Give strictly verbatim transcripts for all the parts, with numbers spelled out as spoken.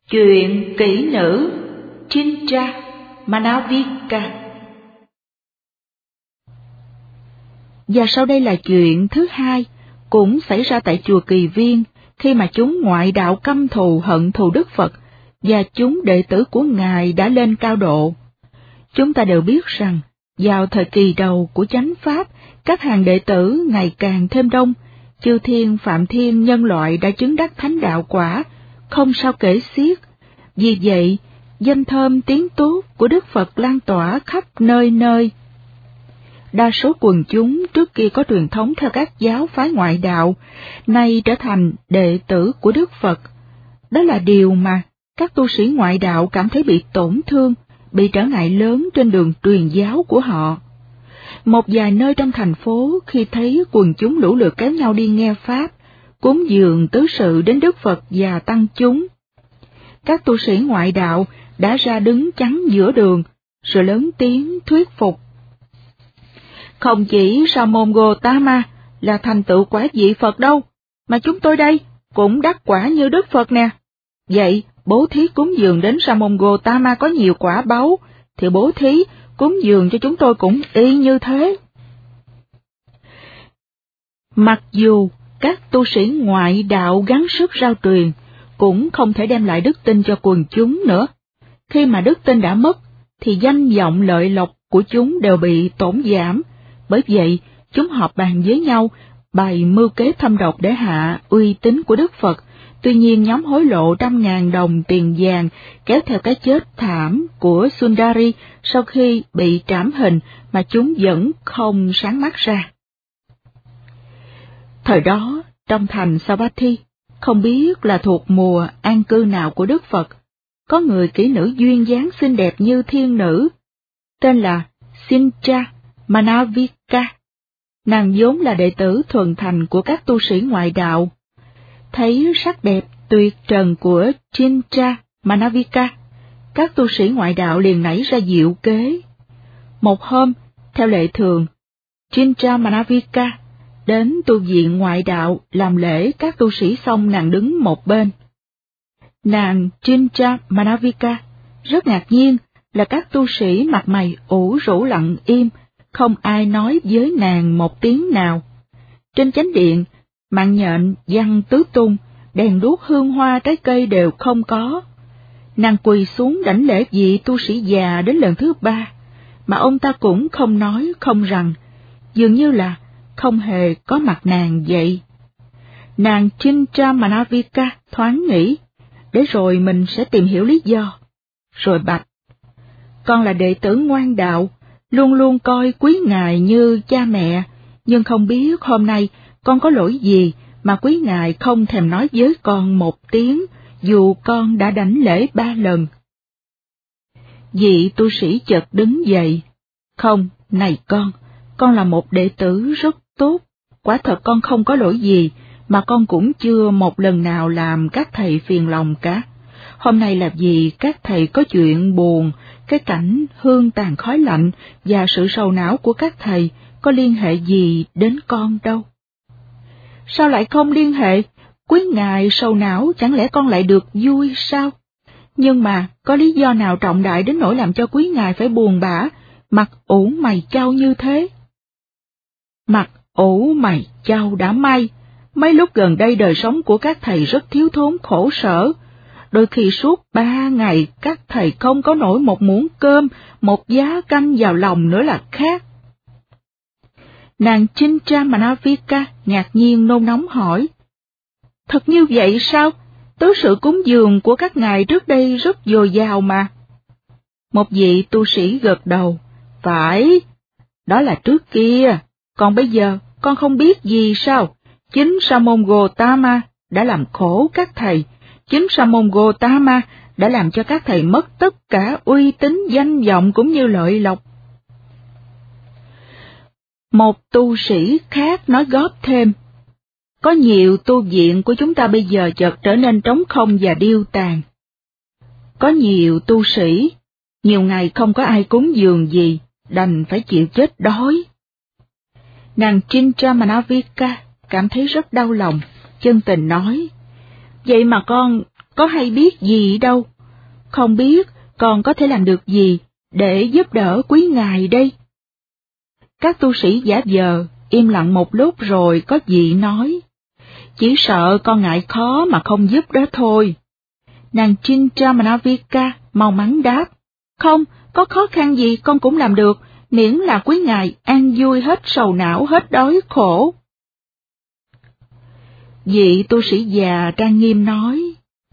Chuyện kỹ nữ Chintra Manavika. Và sau đây là chuyện thứ hai, cũng xảy ra tại chùa Kỳ Viên, khi mà chúng ngoại đạo căm thù hận thù Đức Phật, và chúng đệ tử của Ngài đã lên cao độ. Chúng ta đều biết rằng, vào thời kỳ đầu của chánh Pháp, các hàng đệ tử ngày càng thêm đông, chư thiên phạm thiên nhân loại đã chứng đắc thánh đạo quả, không sao kể xiết. Vì vậy, danh thơm tiếng tốt của Đức Phật lan tỏa khắp nơi nơi. Đa số quần chúng trước kia có truyền thống theo các giáo phái ngoại đạo, nay trở thành đệ tử của Đức Phật. Đó là điều mà các tu sĩ ngoại đạo cảm thấy bị tổn thương, bị trở ngại lớn trên đường truyền giáo của họ. Một vài nơi trong thành phố khi thấy quần chúng lũ lượt kéo nhau đi nghe Pháp, cúng dường tứ sự đến Đức Phật và tăng chúng, các tu sĩ ngoại đạo đã ra đứng chắn giữa đường, rồi lớn tiếng thuyết phục. Không chỉ Sa môn Gotama là thành tựu quả vị Phật đâu, mà chúng tôi đây cũng đắc quả như Đức Phật nè. Vậy, bố thí cúng dường đến Sa môn Gotama có nhiều quả báu, thì bố thí cúng dường cho chúng tôi cũng y như thế. Mặc dù các tu sĩ ngoại đạo gắng sức rao truyền, cũng không thể đem lại đức tin cho quần chúng nữa. Khi mà đức tin đã mất, thì danh vọng lợi lộc của chúng đều bị tổn giảm. Bởi vậy, chúng họp bàn với nhau, bày mưu kế thâm độc để hạ uy tín của Đức Phật. Tuy nhiên nhóm hối lộ trăm ngàn đồng tiền vàng kéo theo cái chết thảm của Sundari sau khi bị trảm hình mà chúng vẫn không sáng mắt ra. Thời đó, trong thành Savatthi, không biết là thuộc mùa an cư nào của Đức Phật, có người kỹ nữ duyên dáng xinh đẹp như thiên nữ, tên là Chintra Manavika. Nàng vốn là đệ tử thuần thành của các tu sĩ ngoại đạo. Thấy sắc đẹp tuyệt trần của Chintra Manavika, các tu sĩ ngoại đạo liền nảy ra diệu kế. Một hôm, theo lệ thường, Chintra Manavika đến tu viện ngoại đạo làm lễ các tu sĩ xong, nàng đứng một bên. Nàng Chintra Manavika rất ngạc nhiên là các tu sĩ mặt mày ủ rũ lặng im, không ai nói với nàng một tiếng nào. Trên chánh điện, mạng nhện văng tứ tung, đèn đuốc hương hoa trái cây đều không có. Nàng quỳ xuống đảnh lễ vị tu sĩ già đến lần thứ ba, mà ông ta cũng không nói không rằng, dường như là không hề có mặt nàng vậy. Nàng Chintra Manavika thoáng nghĩ, để rồi mình sẽ tìm hiểu lý do. Rồi bạch, con là đệ tử ngoan đạo, luôn luôn coi quý ngài như cha mẹ, nhưng không biết hôm nay con có lỗi gì mà quý ngài không thèm nói với con một tiếng, dù con đã đảnh lễ ba lần. Vị tu sĩ chợt đứng dậy. Không, này con, con là một đệ tử rất tốt, quả thật con không có lỗi gì, mà con cũng chưa một lần nào làm các thầy phiền lòng cả. Hôm nay là vì các thầy có chuyện buồn, cái cảnh hương tàn khói lạnh và sự sầu não của các thầy có liên hệ gì đến con đâu. Sao lại không liên hệ? Quý ngài sầu não chẳng lẽ con lại được vui sao? Nhưng mà có lý do nào trọng đại đến nỗi làm cho quý ngài phải buồn bã, mặt ủ mày chau như thế? Mặt ủ mày chau đã may, mấy lúc gần đây đời sống của các thầy rất thiếu thốn khổ sở. Đôi khi suốt ba ngày các thầy không có nổi một muỗng cơm, một giá canh vào lòng nữa là khác. Nàng Chintra Manavika ngạc nhiên nôn nóng hỏi, thật như vậy sao? Tứ sự cúng dường của các ngài trước đây rất dồi dào mà. Một vị tu sĩ gật đầu, phải, đó là trước kia, còn bây giờ con không biết gì sao? Chính Sa môn Gotama đã làm khổ các thầy, chính Sa môn Gotama đã làm cho các thầy mất tất cả uy tín danh vọng cũng như lợi lộc. Một tu sĩ khác nói góp thêm, có nhiều tu viện của chúng ta bây giờ chợt trở nên trống không và điêu tàn. Có nhiều tu sĩ, nhiều ngày không có ai cúng dường gì, đành phải chịu chết đói. Nàng Chintra Manavika cảm thấy rất đau lòng, chân tình nói, vậy mà con, có hay biết gì đâu. Không biết con có thể làm được gì để giúp đỡ quý ngài đây? Các tu sĩ giả vờ, im lặng một lúc rồi có vị nói. Chỉ sợ con ngại khó mà không giúp đó thôi. Nàng Chintramanavika mau mắn đáp. Không, có khó khăn gì con cũng làm được, miễn là quý ngài an vui hết sầu não hết đói khổ. Vị tu sĩ già trang nghiêm nói.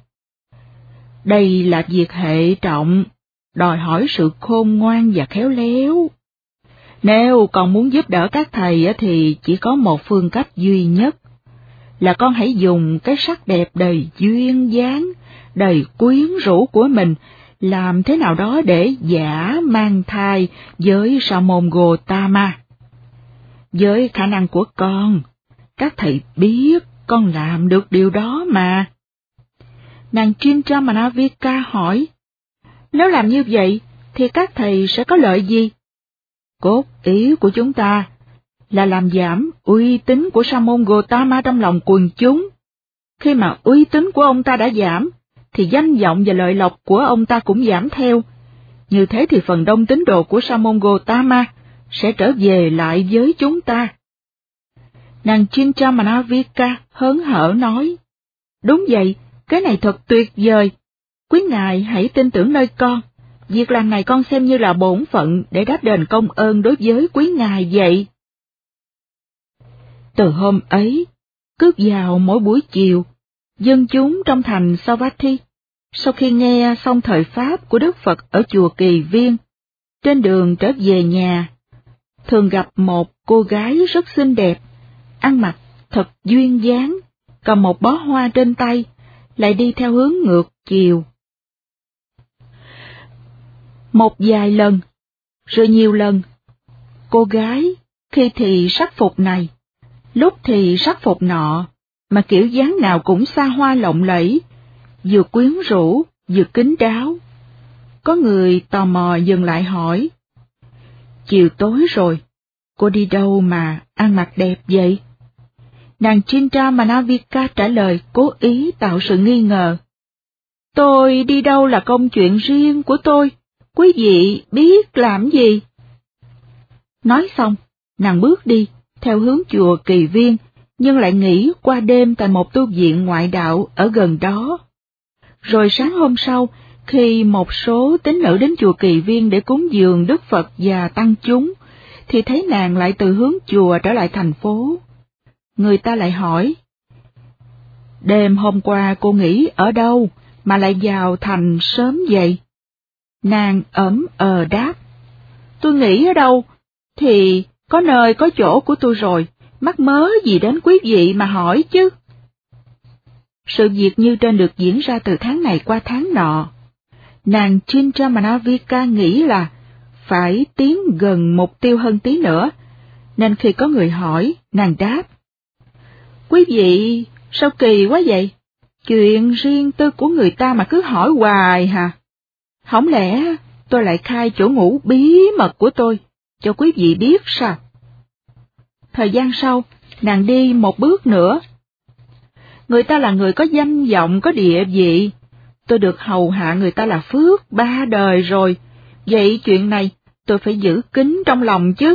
Đây là việc hệ trọng, đòi hỏi sự khôn ngoan và khéo léo. Nếu con muốn giúp đỡ các thầy thì chỉ có một phương cách duy nhất, là con hãy dùng cái sắc đẹp đầy duyên dáng, đầy quyến rũ của mình, làm thế nào đó để giả mang thai với Sa môn Gotama. Với khả năng của con, các thầy biết con làm được điều đó mà. Nàng Chintramanavika hỏi, nếu làm như vậy thì các thầy sẽ có lợi gì? Cốt ý của chúng ta là làm giảm uy tín của Sa môn Gotama trong lòng quần chúng. Khi mà uy tín của ông ta đã giảm, thì danh vọng và lợi lộc của ông ta cũng giảm theo. Như thế thì phần đông tín đồ của Sa môn Gotama sẽ trở về lại với chúng ta. Nàng Chintramanavika hớn hở nói, đúng vậy, cái này thật tuyệt vời. Quý ngài hãy tin tưởng nơi con. Việc làm này con xem như là bổn phận để đáp đền công ơn đối với quý ngài vậy. Từ hôm ấy, cứ vào mỗi buổi chiều, dân chúng trong thành Savatthi, sau khi nghe xong thời Pháp của Đức Phật ở chùa Kỳ Viên, trên đường trở về nhà, thường gặp một cô gái rất xinh đẹp, ăn mặc thật duyên dáng, cầm một bó hoa trên tay, lại đi theo hướng ngược chiều. Một vài lần, rồi nhiều lần, cô gái khi thì sắc phục này, lúc thì sắc phục nọ, mà kiểu dáng nào cũng xa hoa lộng lẫy, vừa quyến rũ, vừa kín đáo. Có người tò mò dừng lại hỏi, chiều tối rồi, cô đi đâu mà ăn mặc đẹp vậy? Nàng Chintramanavika trả lời cố ý tạo sự nghi ngờ. Tôi đi đâu là công chuyện riêng của tôi, quý vị biết làm gì? Nói xong, nàng bước đi, theo hướng chùa Kỳ Viên, nhưng lại nghỉ qua đêm tại một tu viện ngoại đạo ở gần đó. Rồi sáng hôm sau, khi một số tín nữ đến chùa Kỳ Viên để cúng dường Đức Phật và tăng chúng, thì thấy nàng lại từ hướng chùa trở lại thành phố. Người ta lại hỏi, đêm hôm qua cô nghỉ ở đâu mà lại vào thành sớm vậy? Nàng ẩm ờ đáp, tôi nghỉ ở đâu thì có nơi có chỗ của tôi rồi, mắc mớ gì đến quý vị mà hỏi chứ. Sự việc như trên được diễn ra từ tháng này qua tháng nọ. Nàng Chintramanavika nghĩ là phải tiến gần mục tiêu hơn tí nữa, nên khi có người hỏi, nàng đáp, quý vị sao kỳ quá vậy? Chuyện riêng tư của người ta mà cứ hỏi hoài hả? Không lẽ tôi lại khai chỗ ngủ bí mật của tôi cho quý vị biết sao? Thời gian sau, nàng đi một bước nữa. Người ta là người có danh vọng, có địa vị. Tôi được hầu hạ người ta là phước ba đời rồi, vậy chuyện này tôi phải giữ kín trong lòng chứ.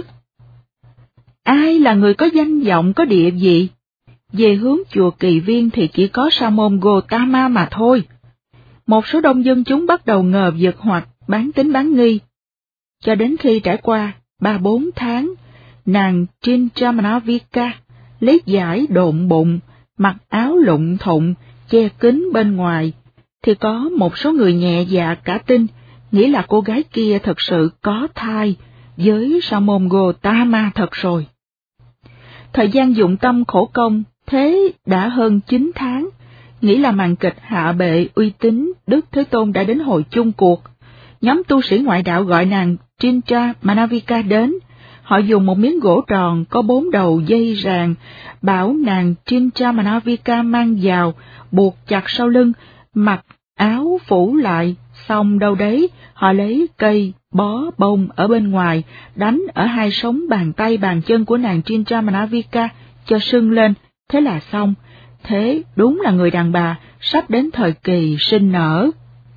Ai là người có danh vọng, có địa vị? Về hướng chùa Kỳ Viên thì chỉ có Sa môn Gotama mà thôi. Một số đông dân chúng bắt đầu ngờ vực hoặc bán tín bán nghi. Cho đến khi trải qua ba bốn tháng, nàng Chintramanavika lấy vải độn bụng, mặc áo lụng thụng, che kín bên ngoài, thì có một số người nhẹ dạ cả tin, nghĩ là cô gái kia thật sự có thai với Sa môn Gotama thật rồi. Thời gian dụng tâm khổ công thế đã hơn chín tháng, nghĩ là màn kịch hạ bệ uy tín Đức Thế Tôn đã đến hồi chung cuộc. Nhóm tu sĩ ngoại đạo gọi nàng Chintramanavika đến, họ dùng một miếng gỗ tròn có bốn đầu dây ràng, bảo nàng Chintramanavika mang vào, buộc chặt sau lưng, mặc áo phủ lại, xong đâu đấy họ lấy cây bó bông ở bên ngoài, đánh ở hai sống bàn tay bàn chân của nàng Chintramanavika cho sưng lên, thế là xong. Thế đúng là người đàn bà, sắp đến thời kỳ sinh nở.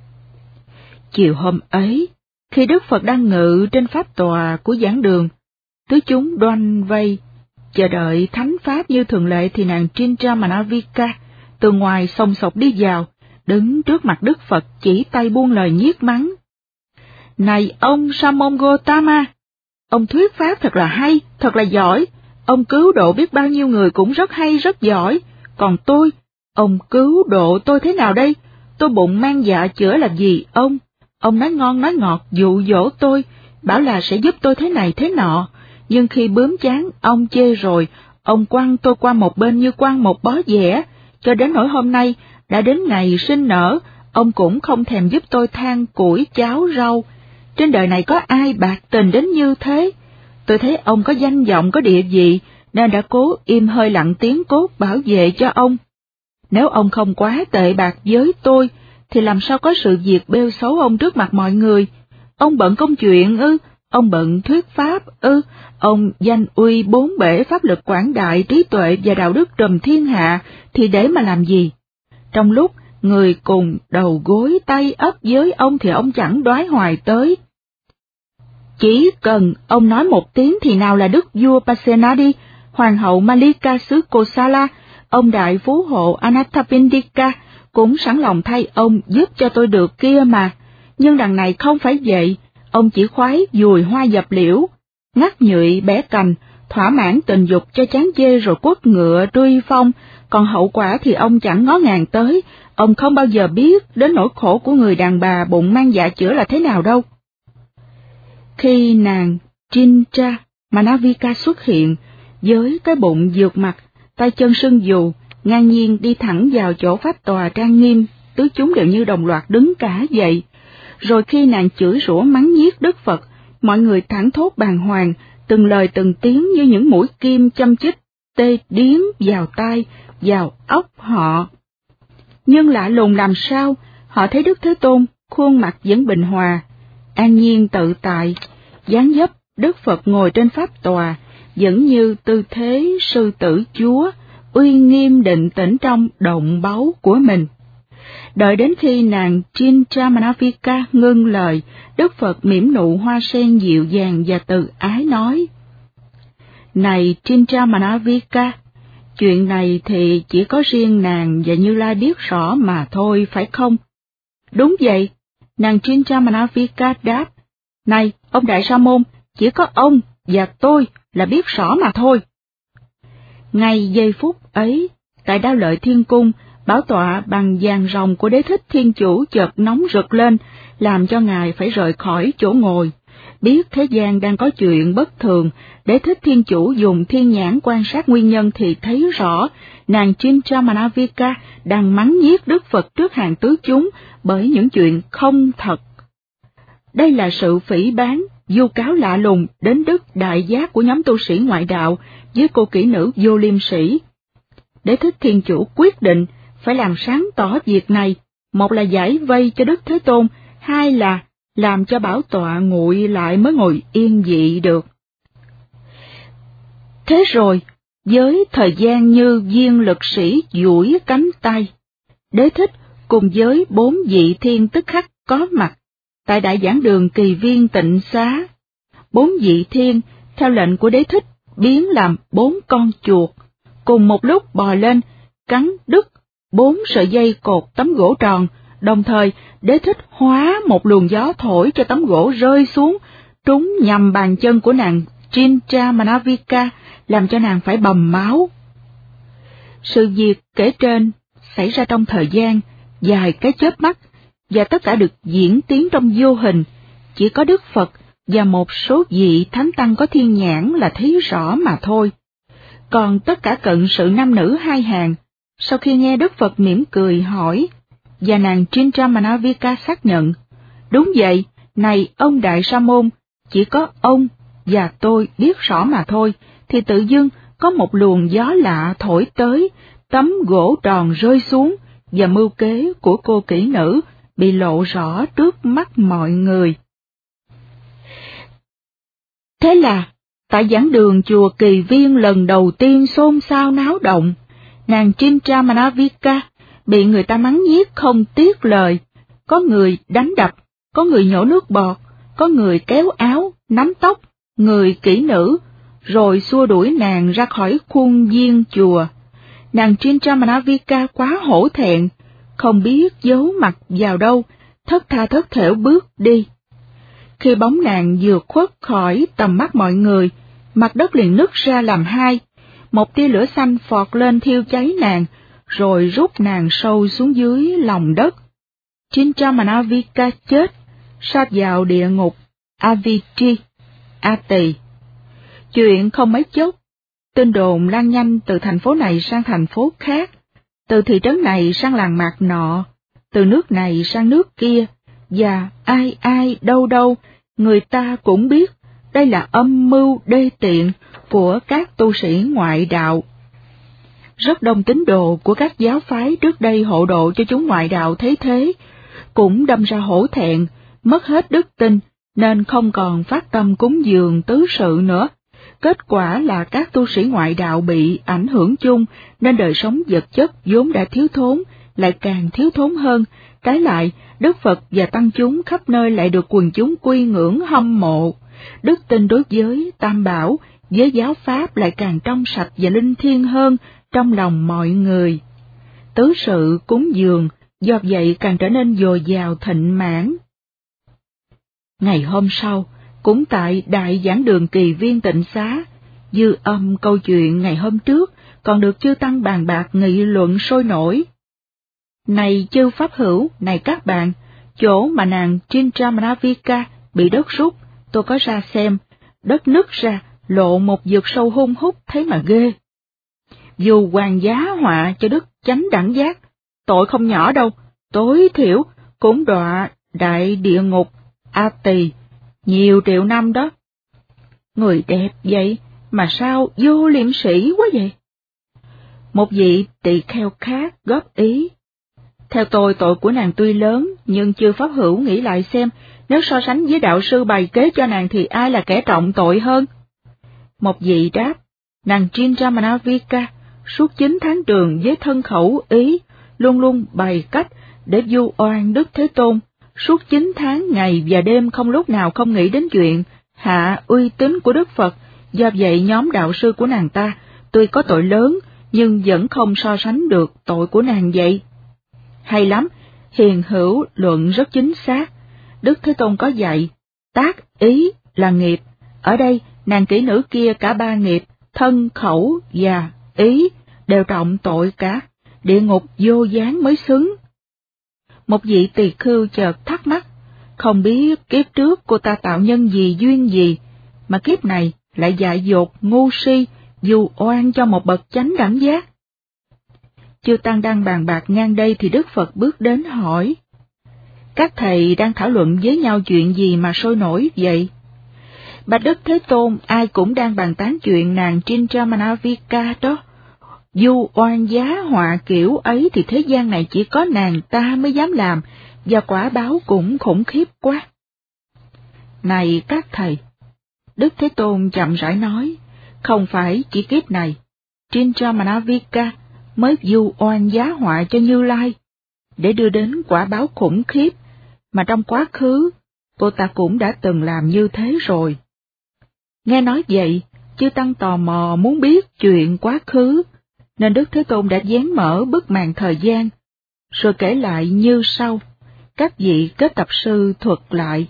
Chiều hôm ấy, khi Đức Phật đang ngự trên pháp tòa của giảng đường, tứ chúng đoanh vây, chờ đợi thánh pháp như thường lệ thì nàng Chintramanavika từ ngoài xông xộc đi vào, đứng trước mặt Đức Phật chỉ tay buông lời nhiếc mắng. Này ông Samon Gotama, ông thuyết pháp thật là hay, thật là giỏi, ông cứu độ biết bao nhiêu người cũng rất hay, rất giỏi, còn tôi, ông cứu độ tôi thế nào đây? Tôi bụng mang dạ chữa làm gì ông? Ông nói ngon nói ngọt dụ dỗ tôi, bảo là sẽ giúp tôi thế này thế nọ, nhưng khi bướm chán ông chê rồi, ông quăng tôi qua một bên như quăng một bó dẻ, cho đến nỗi hôm nay, đã đến ngày sinh nở, ông cũng không thèm giúp tôi than củi cháo rau. Trên đời này có ai bạc tình đến như thế? Tôi thấy ông có danh vọng có địa vị, nên đã cố im hơi lặng tiếng cốt bảo vệ cho ông. Nếu ông không quá tệ bạc với tôi, thì làm sao có sự việc bêu xấu ông trước mặt mọi người? Ông bận công chuyện ư? Ông bận thuyết pháp ư? Ông danh uy bốn bể pháp lực quảng đại, trí tuệ và đạo đức trùm thiên hạ, thì để mà làm gì? Trong lúc người cùng đầu gối tay ấp với ông thì ông chẳng đoái hoài tới. Chỉ cần ông nói một tiếng thì nào là đức vua Pasenadi, hoàng hậu Malika xứ Kosala, ông đại phú hộ Anathapindika cũng sẵn lòng thay ông giúp cho tôi được kia mà. Nhưng đằng này không phải vậy, ông chỉ khoái dùi hoa dập liễu, ngắt nhụy bẻ cành, thỏa mãn tình dục cho chán chê rồi quất ngựa truy phong, còn hậu quả thì ông chẳng ngó ngàng tới, ông không bao giờ biết đến nỗi khổ của người đàn bà bụng mang dạ chữa là thế nào đâu. Khi nàng Chintramanavika xuất hiện, với cái bụng vượt mặt, tay chân sưng dù, ngang nhiên đi thẳng vào chỗ pháp tòa trang nghiêm, tứ chúng đều như đồng loạt đứng cả dậy. Rồi khi nàng chửi rủa mắng nhiếc Đức Phật, mọi người thảng thốt bàng hoàng, từng lời từng tiếng như những mũi kim châm chích, tê điếng vào tai, vào óc họ. Nhưng lạ lùng làm sao, họ thấy Đức Thế Tôn, khuôn mặt vẫn bình hòa, an nhiên tự tại, dáng dấp Đức Phật ngồi trên pháp tòa, vẫn như tư thế sư tử chúa, uy nghiêm định tĩnh trong động báu của mình. Đợi đến khi nàng Chintramanavika ngưng lời, Đức Phật mỉm nụ hoa sen dịu dàng và từ ái nói: Này Chintramanavika, chuyện này thì chỉ có riêng nàng và Như Lai biết rõ mà thôi, phải không? Đúng vậy, nàng Chintramanavika đáp. Này, ông Đại Sa Môn, chỉ có ông và tôi là biết rõ mà thôi. Ngay giây phút ấy, tại Đao Lợi Thiên Cung, bảo tọa bằng vàng rồng của Đế Thích Thiên Chủ chợt nóng rực lên, làm cho ngài phải rời khỏi chỗ ngồi. Biết thế gian đang có chuyện bất thường, Đế Thích Thiên Chủ dùng thiên nhãn quan sát nguyên nhân thì thấy rõ, nàng Chintramanavika đang mắng nhiếc Đức Phật trước hàng tứ chúng bởi những chuyện không thật. Đây là sự phỉ báng, vu cáo lạ lùng đến đức đại giác của nhóm tu sĩ ngoại đạo với cô kỹ nữ Vô Liêm Sĩ. Đế Thích Thiên Chủ quyết định phải làm sáng tỏ việc này, một là giải vây cho Đức Thế Tôn, hai là làm cho bảo tọa nguội lại mới ngồi yên vị được. Thế rồi, với thời gian như viên lực sĩ duỗi cánh tay, Đế Thích cùng với bốn vị thiên tức khắc có mặt tại đại giảng đường Kỳ Viên Tịnh Xá. Bốn vị thiên, theo lệnh của Đế Thích, biến làm bốn con chuột, cùng một lúc bò lên, cắn đứt bốn sợi dây cột tấm gỗ tròn, đồng thời Đế Thích hóa một luồng gió thổi cho tấm gỗ rơi xuống, trúng nhằm bàn chân của nàng Chintramanavika, làm cho nàng phải bầm máu. Sự việc kể trên xảy ra trong thời gian dài cái chớp mắt, và tất cả được diễn tiến trong vô hình, chỉ có Đức Phật và một số vị thánh tăng có thiên nhãn là thấy rõ mà thôi. Còn tất cả cận sự nam nữ hai hàng, sau khi nghe Đức Phật mỉm cười hỏi, và nàng Chintramanavika xác nhận, đúng vậy, này ông Đại Sa Môn, chỉ có ông và tôi biết rõ mà thôi, thì tự dưng có một luồng gió lạ thổi tới, tấm gỗ tròn rơi xuống, và mưu kế của cô kỹ nữ bị lộ rõ trước mắt mọi người. Thế là, tại giảng đường chùa Kỳ Viên lần đầu tiên xôn xao náo động, nàng Chintramanavika bị người ta mắng nhiếc không tiếc lời, có người đánh đập, có người nhổ nước bọt, có người kéo áo, nắm tóc, người kỹ nữ, rồi xua đuổi nàng ra khỏi khuôn viên chùa. Nàng Chintramanavika quá hổ thẹn, không biết giấu mặt vào đâu, thất tha thất thểu bước đi. Khi bóng nàng vừa khuất khỏi tầm mắt mọi người, mặt đất liền nứt ra làm hai, một tia lửa xanh phọt lên thiêu cháy nàng, rồi rút nàng sâu xuống dưới lòng đất. Chintramanavika chết, sa vào địa ngục Aviti, A Tỳ. Chuyện không mấy chốc, tin đồn lan nhanh từ thành phố này sang thành phố khác, từ thị trấn này sang làng mạc nọ, từ nước này sang nước kia, và ai ai đâu đâu, người ta cũng biết đây là âm mưu đê tiện của các tu sĩ ngoại đạo. Rất đông tín đồ của các giáo phái trước đây hộ độ cho chúng ngoại đạo thấy thế, cũng đâm ra hổ thẹn, mất hết đức tin, nên không còn phát tâm cúng dường tứ sự nữa. Kết quả là các tu sĩ ngoại đạo bị ảnh hưởng chung, nên đời sống vật chất vốn đã thiếu thốn, lại càng thiếu thốn hơn. Trái lại, Đức Phật và tăng chúng khắp nơi lại được quần chúng quy ngưỡng hâm mộ. Đức tin đối với Tam Bảo, với giáo Pháp lại càng trong sạch và linh thiêng hơn trong lòng mọi người. Tứ sự cúng dường, do vậy càng trở nên dồi dào thịnh mãn. Ngày hôm sau, cũng tại Đại Giảng Đường Kỳ Viên Tịnh Xá, dư âm câu chuyện ngày hôm trước còn được chư tăng bàn bạc nghị luận sôi nổi. Này chư pháp hữu, này các bạn, chỗ mà nàng Chintramanavika bị đất rút, tôi có ra xem, đất nứt ra, lộ một vực sâu hun hút thấy mà ghê. Dù hoàng giá họa cho đức chánh đẳng giác, tội không nhỏ đâu, tối thiểu cũng đọa đại địa ngục A Tỳ nhiều triệu năm đó. Người đẹp vậy mà sao vô liêm sĩ quá vậy? Một vị tỳ kheo khác góp ý. Theo tôi, tội của nàng tuy lớn, nhưng chư pháp hữu nghĩ lại xem, nếu so sánh với đạo sư bày kế cho nàng thì ai là kẻ trọng tội hơn? Một vị đáp, nàng Chintramanavika suốt chín tháng trường với thân khẩu ý, luôn luôn bày cách để vu oan Đức Thế Tôn, suốt chín tháng ngày và đêm không lúc nào không nghĩ đến chuyện hạ uy tín của Đức Phật. Do vậy nhóm đạo sư của nàng ta tuy có tội lớn nhưng vẫn không so sánh được tội của nàng vậy. Hay lắm, hiền hữu luận rất chính xác. Đức Thế Tôn có dạy, tác ý là nghiệp. Ở đây, nàng kỹ nữ kia cả ba nghiệp, thân, khẩu và ý, đều trọng tội cả, địa ngục vô gián mới xứng. Một vị tỳ khưu chợt thắc mắc, không biết kiếp trước cô ta tạo nhân gì duyên gì, mà kiếp này lại dại dột ngu si, dù oan cho một bậc chánh đẳng giác. Chư tăng đang bàn bạc ngang đây thì Đức Phật bước đến hỏi, các thầy đang thảo luận với nhau chuyện gì mà sôi nổi vậy? Bạch Đức Thế Tôn, ai cũng đang bàn tán chuyện nàng Chintramanavika đó. Dù oan giá họa kiểu ấy thì thế gian này chỉ có nàng ta mới dám làm, và quả báo cũng khủng khiếp quá. Này các thầy, Đức Thế Tôn chậm rãi nói, không phải chỉ kiếp này, Chintramanavika mới du oan giá họa cho Như Lai, để đưa đến quả báo khủng khiếp, mà trong quá khứ, cô ta cũng đã từng làm như thế rồi. Nghe nói vậy, chư tăng tò mò muốn biết chuyện quá khứ, nên Đức Thế Tôn đã vén mở bức màn thời gian, rồi kể lại như sau, các vị kết tập sư thuật lại.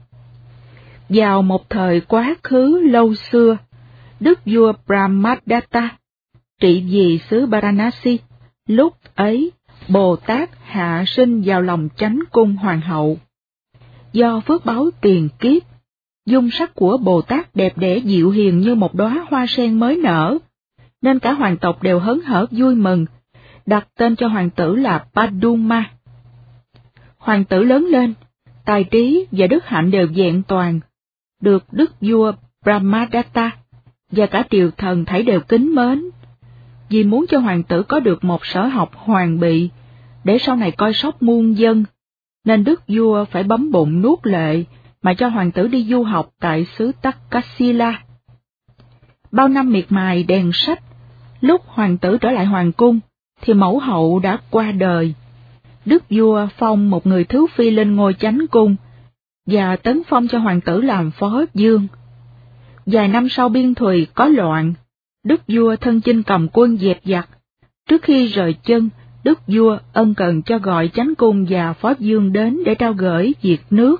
Vào một thời quá khứ lâu xưa, Đức vua Brahmadatta trị vì xứ Varanasi, lúc ấy Bồ Tát hạ sinh vào lòng chánh cung hoàng hậu. Do phước báo tiền kiếp, dung sắc của Bồ Tát đẹp đẽ dịu hiền như một đóa hoa sen mới nở, nên cả hoàng tộc đều hớn hở vui mừng, đặt tên cho hoàng tử là Paduma. Hoàng tử lớn lên, tài trí và đức hạnh đều vẹn toàn, được đức vua Brahmadatta và cả triều thần thảy đều kính mến. Vì muốn cho hoàng tử có được một sở học hoàn bị, để sau này coi sóc muôn dân, nên đức vua phải bấm bụng nuốt lệ mà cho hoàng tử đi du học tại xứ Takasila. Bao năm miệt mài đèn sách, lúc hoàng tử trở lại hoàng cung, thì mẫu hậu đã qua đời. Đức vua phong một người thứ phi lên ngôi chánh cung, và tấn phong cho hoàng tử làm phó dương. Vài năm sau Biên Thùy có loạn, đức vua thân chinh cầm quân dẹp giặc. Trước khi rời chân, đức vua ân cần cho gọi chánh cung và phó dương đến để trao gửi việc nước.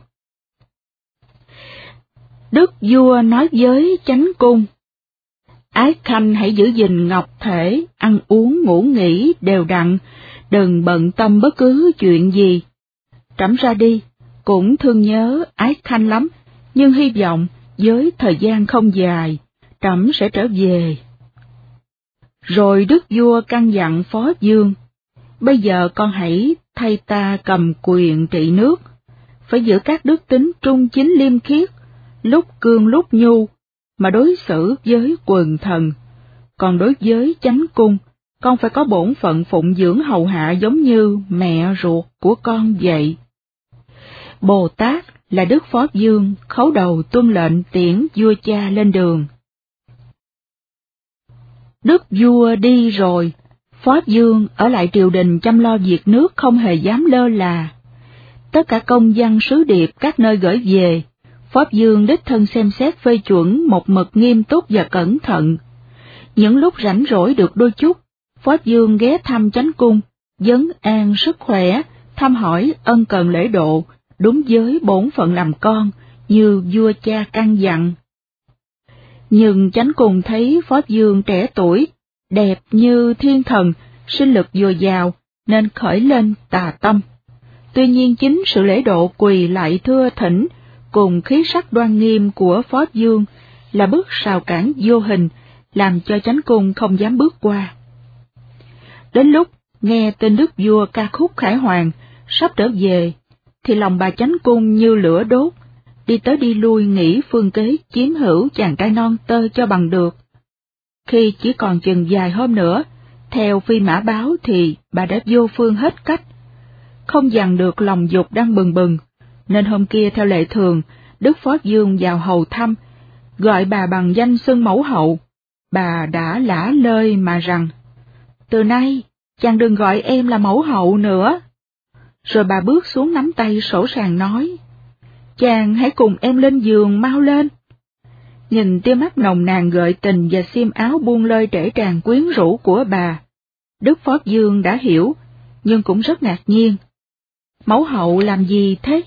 Đức vua nói với chánh cung: Ái khanh hãy giữ gìn ngọc thể, ăn uống ngủ nghỉ đều đặn, đừng bận tâm bất cứ chuyện gì. Trẫm ra đi, cũng thương nhớ ái khanh lắm, nhưng hy vọng với thời gian không dài, trẫm sẽ trở về. Rồi đức vua căn dặn phó dương: Bây giờ con hãy thay ta cầm quyền trị nước, phải giữ các đức tính trung chính liêm khiết, lúc cương lúc nhu, mà đối xử với quần thần. Còn đối với chánh cung, con phải có bổn phận phụng dưỡng hầu hạ giống như mẹ ruột của con vậy. Bồ Tát là đức phó dương khấu đầu tuân lệnh tiễn vua cha lên đường. Đức vua đi rồi, phó dương ở lại triều đình chăm lo việc nước không hề dám lơ là. Tất cả công văn sứ điệp các nơi gửi về, phó dương đích thân xem xét phê chuẩn một mực nghiêm túc và cẩn thận. Những lúc rảnh rỗi được đôi chút, phó dương ghé thăm chánh cung, vấn an sức khỏe, thăm hỏi ân cần lễ độ, đúng với bổn phận làm con, như vua cha căn dặn. Nhưng chánh cung thấy phó dương trẻ tuổi, đẹp như thiên thần, sinh lực dồi dào, nên khởi lên tà tâm. Tuy nhiên chính sự lễ độ quỳ lại thưa thỉnh, cùng khí sắc đoan nghiêm của phó dương là bức rào cản vô hình, làm cho chánh cung không dám bước qua. Đến lúc nghe tin đức vua ca khúc khải hoàn sắp trở về, thì lòng bà chánh cung như lửa đốt, đi tới đi lui nghĩ phương kế chiếm hữu chàng trai non tơ cho bằng được. Khi chỉ còn chừng vài hôm nữa, theo phi mã báo thì bà đã vô phương hết cách. Không dằn được lòng dục đang bừng bừng, nên hôm kia theo lệ thường, đức phó dương vào hầu thăm, gọi bà bằng danh xưng mẫu hậu. Bà đã lả lơi mà rằng: Từ nay, chàng đừng gọi em là mẫu hậu nữa. Rồi bà bước xuống nắm tay sổ sàng nói: Chàng hãy cùng em lên giường mau lên. Nhìn tia mắt nồng nàn gợi tình và xiêm áo buông lơi trễ tràn quyến rũ của bà, đức phó dương đã hiểu, nhưng cũng rất ngạc nhiên. Mẫu hậu làm gì thế?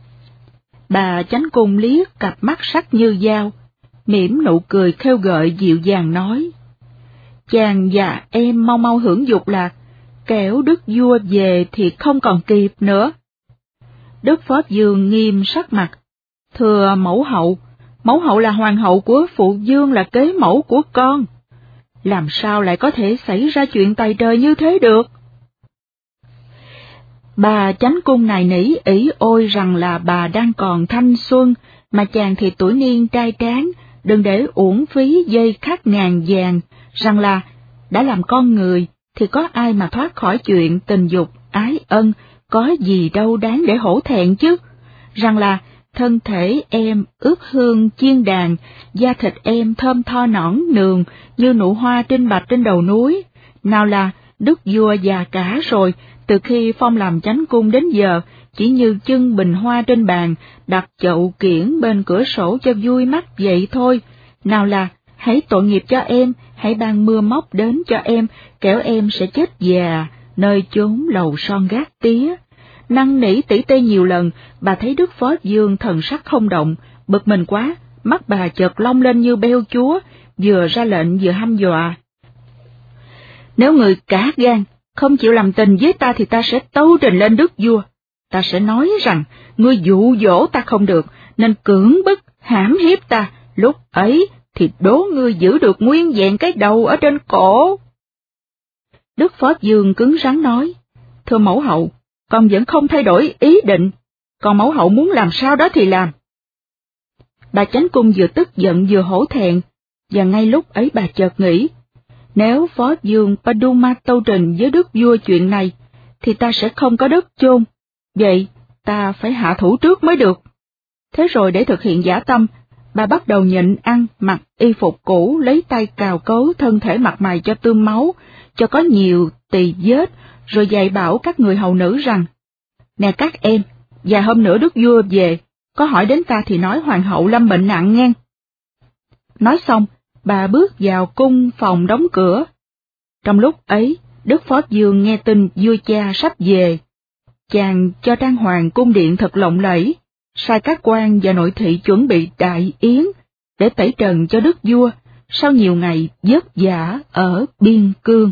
Bà chánh cung liếc cặp mắt sắc như dao, mỉm nụ cười khêu gợi dịu dàng nói: Chàng và em mau mau hưởng dục lạc, kẻo đức vua về thì không còn kịp nữa. Đức phó dương nghiêm sắc mặt: Thưa mẫu hậu, mẫu hậu là hoàng hậu của phụ dương, là kế mẫu của con. Làm sao lại có thể xảy ra chuyện tày trời như thế được? Bà chánh cung này nỉ ỷ ôi rằng là bà đang còn thanh xuân, mà chàng thì tuổi niên trai tráng, đừng để uổng phí dây khắc ngàn vàng, rằng là đã làm con người thì có ai mà thoát khỏi chuyện tình dục, ái ân, có gì đâu đáng để hổ thẹn chứ, rằng là thân thể em ướt hương chiên đàn, da thịt em thơm tho nõn nường như nụ hoa trinh bạch trên đầu núi. Nào là đức vua già cả rồi, từ khi phong làm chánh cung đến giờ, chỉ như chân bình hoa trên bàn, đặt chậu kiển bên cửa sổ cho vui mắt vậy thôi. Nào là hãy tội nghiệp cho em, hãy ban mưa móc đến cho em, kẻo em sẽ chết già, nơi chốn lầu son gác tía. Năn nỉ tỉ tê nhiều lần, bà thấy đức phó dương thần sắc không động, bực mình quá, mắt bà chợt long lên như beo chúa, vừa ra lệnh vừa hăm dọa: Nếu người cả gan không chịu làm tình với ta thì ta sẽ tâu trình lên đức vua. Ta sẽ nói rằng ngươi dụ dỗ ta không được, nên cưỡng bức hãm hiếp ta, lúc ấy thì đố ngươi giữ được nguyên vẹn cái đầu ở trên cổ. Đức phó dương cứng rắn nói: Thưa mẫu hậu, con vẫn không thay đổi ý định, còn mẫu hậu muốn làm sao đó thì làm. Bà chánh cung vừa tức giận vừa hổ thẹn, và ngay lúc ấy bà chợt nghĩ: Nếu phó dương Paduma tâu trình với đức vua chuyện này, thì ta sẽ không có đất chôn, vậy ta phải hạ thủ trước mới được. Thế rồi để thực hiện dã tâm, bà bắt đầu nhịn ăn, mặc y phục cũ, lấy tay cào cấu thân thể mặt mày cho tươm máu, cho có nhiều tỳ vết, rồi dạy bảo các người hầu nữ rằng, nè các em, vài hôm nữa đức vua về, có hỏi đến ta thì nói hoàng hậu lâm bệnh nặng nghe. Nói xong, bà bước vào cung phòng đóng cửa. Trong lúc ấy, Đức Phó Dương nghe tin vua cha sắp về. Chàng cho trang hoàng cung điện thật lộng lẫy, sai các quan và nội thị chuẩn bị đại yến, để tẩy trần cho đức vua, sau nhiều ngày vất vả ở biên cương.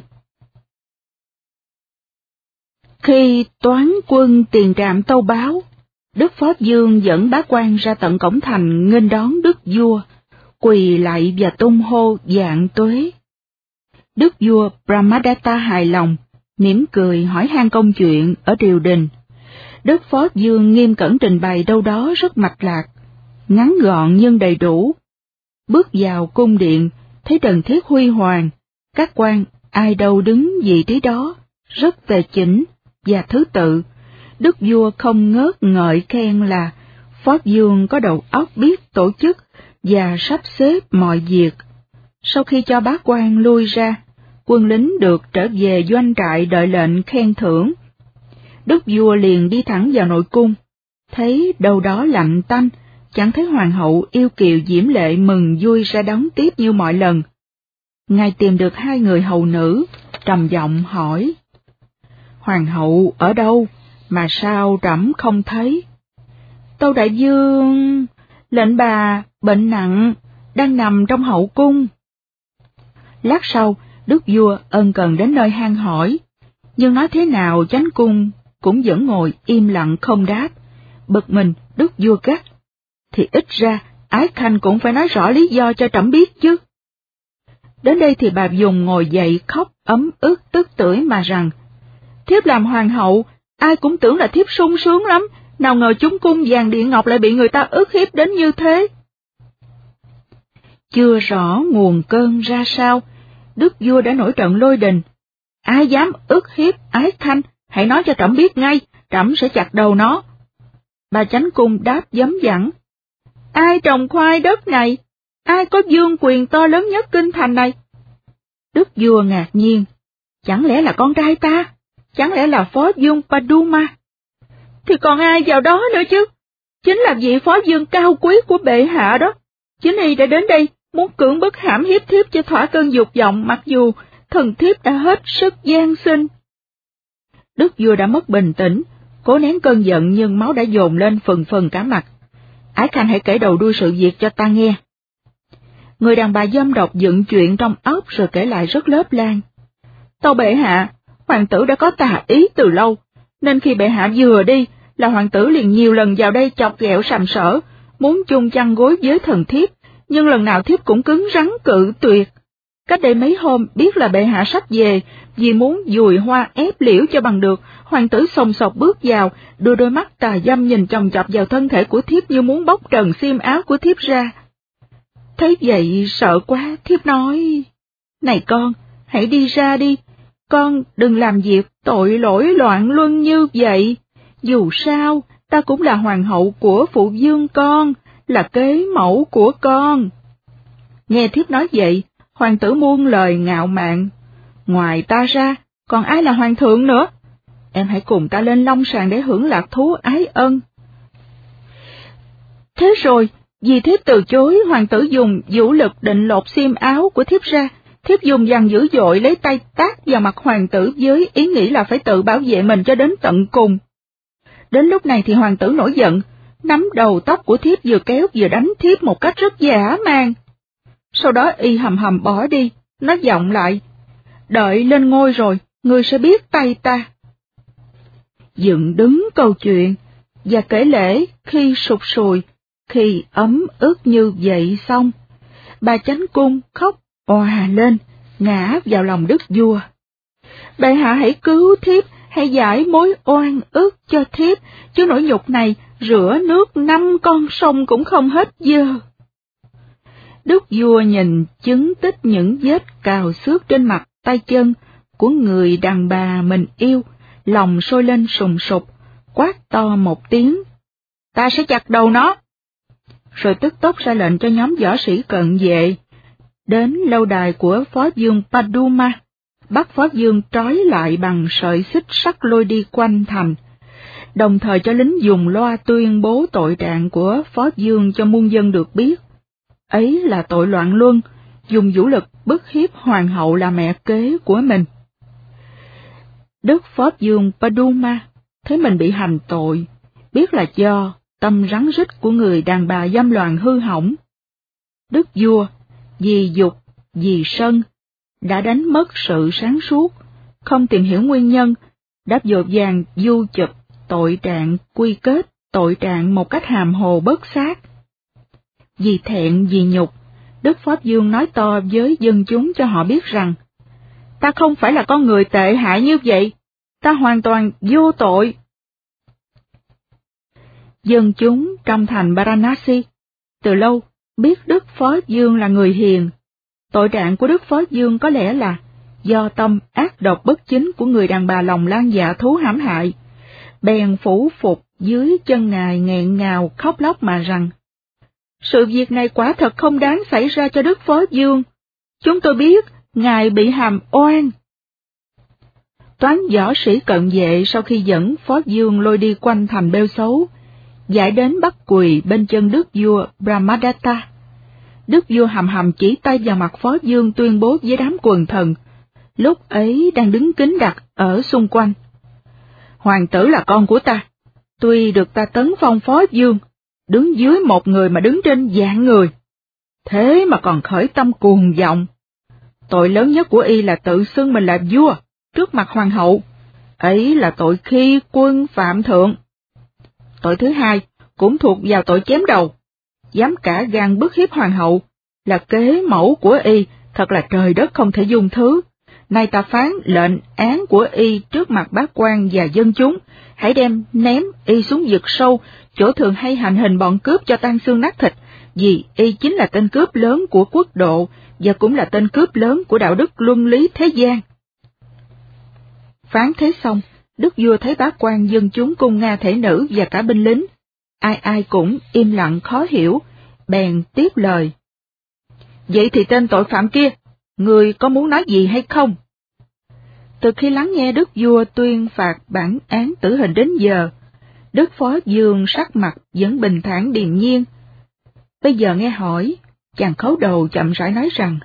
Khi toán quân tiền trạm tâu báo, Đức Phó Dương dẫn bá quan ra tận cổng thành nghênh đón đức vua, quỳ lạy và tung hô vạn tuế. Đức vua Brahmadatta hài lòng, mỉm cười hỏi han công chuyện ở triều đình. Đức Phó Dương nghiêm cẩn trình bày đâu đó rất mạch lạc, ngắn gọn nhưng đầy đủ. Bước vào cung điện, thấy trần thiết huy hoàng, các quan ai đâu đứng vị trí đó, rất tề chỉnh và thứ tự. Đức vua không ngớt ngợi khen là Phó Dương có đầu óc biết tổ chức và sắp xếp mọi việc. Sau khi cho bá quan lui ra, quân lính được trở về doanh trại đợi lệnh khen thưởng. Đức vua liền đi thẳng vào nội cung, thấy đâu đó lạnh tanh, chẳng thấy hoàng hậu yêu kiều diễm lệ mừng vui ra đón tiếp như mọi lần. Ngài tìm được hai người hầu nữ, trầm giọng hỏi: Hoàng hậu ở đâu, mà sao trẫm không thấy? Tâu đại vương, lệnh bà bệnh nặng, đang nằm trong hậu cung. Lát sau, đức vua ân cần đến nơi han hỏi, nhưng nói thế nào chánh cung cũng vẫn ngồi im lặng không đáp. Bực mình, đức vua gắt: Thì ít ra, Ái Khanh cũng phải nói rõ lý do cho trẫm biết chứ. Đến đây thì bà dùng ngồi dậy khóc ấm ức tức tưởi mà rằng: Thiếp làm hoàng hậu, ai cũng tưởng là thiếp sung sướng lắm, nào ngờ chúng cung vàng điện ngọc lại bị người ta ức hiếp đến như thế. Chưa rõ nguồn cơn ra sao, đức vua đã nổi trận lôi đình. Ai dám ức hiếp Ái Khanh, hãy nói cho trẫm biết ngay, trẫm sẽ chặt đầu nó. Bà chánh cung đáp dấm dẳng: Ai trồng khoai đất này? Ai có vương quyền to lớn nhất kinh thành này? Đức vua ngạc nhiên: Chẳng lẽ là con trai ta? Chẳng lẽ là phó vương Paduma? Thì còn ai vào đó nữa chứ? Chính là vị phó vương cao quý của bệ hạ đó. Chính y đã đến đây muốn cưỡng bức hãm hiếp thiếp cho thỏa cơn dục vọng, mặc dù thần thiếp đã hết sức van xin. Đức vua đã mất bình tĩnh, cố nén cơn giận nhưng máu đã dồn lên phừng phừng cả mặt. Ái Khanh hãy kể đầu đuôi sự việc cho ta nghe. Người đàn bà dâm độc dựng chuyện trong óc rồi kể lại rất lớp lan. Tâu bệ hạ, hoàng tử đã có tà ý từ lâu, nên khi bệ hạ vừa đi là hoàng tử liền nhiều lần vào đây chọc ghẹo sàm sỡ, muốn chung chăn gối với thần thiếp, nhưng lần nào thiếp cũng cứng rắn cự tuyệt. Cách đây mấy hôm biết là bệ hạ sắp về, vì muốn dùi hoa ép liễu cho bằng được, hoàng tử sồng sộc bước vào, đưa đôi mắt tà dâm nhìn chòng chọc vào thân thể của thiếp như muốn bóc trần xiêm áo của thiếp ra. Thấy vậy sợ quá, thiếp nói: Này con, hãy đi ra đi, con đừng làm việc tội lỗi loạn luân như vậy. Dù sao, ta cũng là hoàng hậu của phụ vương con, là kế mẫu của con. Nghe thiếp nói vậy, hoàng tử muôn lời ngạo mạn: Ngoài ta ra, còn ai là hoàng thượng nữa? Em hãy cùng ta lên long sàng để hưởng lạc thú ái ân. Thế rồi, vì thiếp từ chối, hoàng tử dùng vũ lực định lột xiêm áo của thiếp ra. Thiếp dùng dằn dữ dội lấy tay tát vào mặt hoàng tử với ý nghĩ là phải tự bảo vệ mình cho đến tận cùng. Đến lúc này thì hoàng tử nổi giận, nắm đầu tóc của thiếp vừa kéo vừa đánh thiếp một cách rất dã man. Sau đó y hầm hầm bỏ đi, nói giọng lại: Đợi lên ngôi rồi, ngươi sẽ biết tay ta. Dựng đứng câu chuyện, và kể lễ khi sụt sùi, khi ấm ức như vậy xong, bà chánh cung khóc òa lên, ngã vào lòng đức vua. Bệ hạ hãy cứu thiếp, hãy giải mối oan ức cho thiếp, chứ nỗi nhục này rửa nước năm con sông cũng không hết dơ. Đức vua nhìn chứng tích những vết cào xước trên mặt tay chân của người đàn bà mình yêu, lòng sôi lên sùng sục, quát to một tiếng: Ta sẽ chặt đầu nó. rồi tức tốc ra lệnh cho nhóm võ sĩ cận vệ đến lâu đài của phó vương Paduma, bắt phó vương trói lại bằng sợi xích sắt lôi đi quanh thành, đồng thời cho lính dùng loa tuyên bố tội trạng của phó vương cho muôn dân được biết. Ấy là tội loạn luân, dùng vũ lực bức hiếp hoàng hậu là mẹ kế của mình. Đức phó vương Paduma thấy mình bị hành tội, biết là do tâm rắn rít của người đàn bà dâm loạn hư hỏng. Đức vua, vì dục, vì sân, đã đánh mất sự sáng suốt, không tìm hiểu nguyên nhân, đã vội vàng du chụp tội trạng quy kết tội trạng một cách hàm hồ bớt xác. Vì thẹn vì nhục, Đức Pháp Dương nói to với dân chúng cho họ biết rằng, ta không phải là con người tệ hại như vậy, ta hoàn toàn vô tội. Dân chúng trong thành Varanasi từ lâu biết Đức Phó Dương là người hiền. Tội trạng của Đức Phó Dương có lẽ là do tâm ác độc bất chính của người đàn bà lòng lan dạ thú hãm hại, bèn phủ phục dưới chân Ngài nghẹn ngào khóc lóc mà rằng, sự việc này quả thật không đáng xảy ra cho Đức Phó Dương, chúng tôi biết Ngài bị hàm oan. Toán võ sĩ cận vệ sau khi dẫn Phó Dương lôi đi quanh thành bêu xấu, giải đến bắt quỳ bên chân đức vua Brahmadatta. Đức vua hầm hầm chỉ tay vào mặt Phó Dương tuyên bố với đám quần thần, lúc ấy đang đứng kín đặt ở xung quanh. Hoàng tử là con của ta, tuy được ta tấn phong Phó Dương, đứng dưới một người mà đứng trên vạn người, thế mà còn khởi tâm cuồng vọng. Tội lớn nhất của y là tự xưng mình là vua trước mặt hoàng hậu, ấy là tội khi quân phạm thượng. Tội thứ hai cũng thuộc vào tội chém đầu, dám cả gan bức hiếp hoàng hậu, là kế mẫu của y, thật là trời đất không thể dung thứ. Nay ta phán lệnh án của y trước mặt bá quan và dân chúng, hãy đem ném y xuống vực sâu, chỗ thường hay hành hình bọn cướp cho tan xương nát thịt, vì y chính là tên cướp lớn của quốc độ, và cũng là tên cướp lớn của đạo đức luân lý thế gian. Phán thế xong, đức vua thấy bá quan dân chúng cung Nga thể nữ và cả binh lính, ai ai cũng im lặng khó hiểu, bèn tiếp lời. Vậy thì tên tội phạm kia, người có muốn nói gì hay không? Từ khi lắng nghe đức vua tuyên phạt bản án tử hình đến giờ, Đức Phó Dương sắc mặt vẫn bình thản điềm nhiên. Bây giờ nghe hỏi, chàng khấu đầu chậm rãi nói rằng,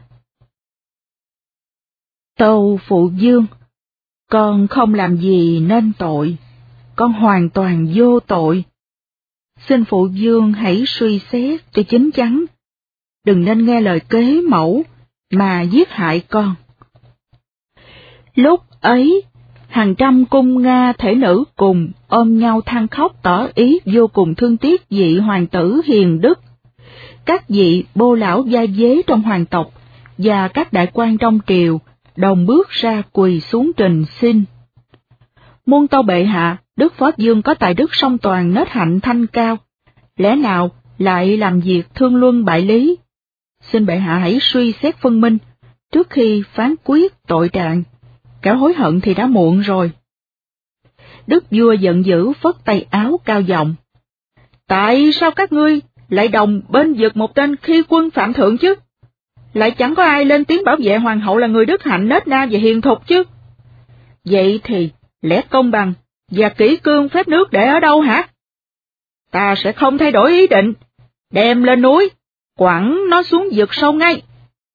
tâu phụ vương, con không làm gì nên tội, con hoàn toàn vô tội. Xin phụ vương hãy suy xét cho chín chắn, đừng nên nghe lời kế mẫu mà giết hại con. Lúc ấy, hàng trăm cung Nga thể nữ cùng ôm nhau than khóc tỏ ý vô cùng thương tiếc vị hoàng tử hiền đức. Các vị bô lão gia dế trong hoàng tộc và các đại quan trong triều đồng bước ra quỳ xuống trình xin. Muôn tâu bệ hạ, Đức Phó Dương có tài đức song toàn nết hạnh thanh cao, lẽ nào lại làm việc thương luân bại lý? Xin bệ hạ hãy suy xét phân minh, trước khi phán quyết tội trạng, kẻo hối hận thì đã muộn rồi. Đức vua giận dữ phất tay áo cao giọng. Tại sao các ngươi lại đồng bên vực một tên khi quân phạm thượng chứ? Lại chẳng có ai lên tiếng bảo vệ hoàng hậu là người đức hạnh nết na và hiền thục chứ? Vậy thì lẽ công bằng và kỷ cương phép nước để ở đâu hả? Ta sẽ không thay đổi ý định, đem lên núi, quẳng nó xuống vực sâu ngay.